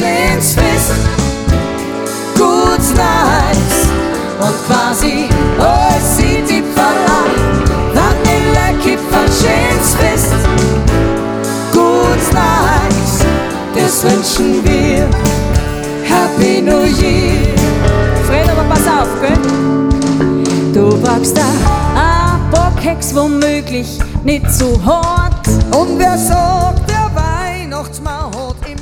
schönes Fest. Gutes Nights und quasi alles sieht die Pfarrer. Vanillekipferl, schönes Fest. Gutes Nights, das wünschen wir. Happy New Year. Fred, aber pass auf, gell? Du brauchst da ein paar Keks, womöglich nicht zu hart. Und wer sagt, der Weihnachtsmann hat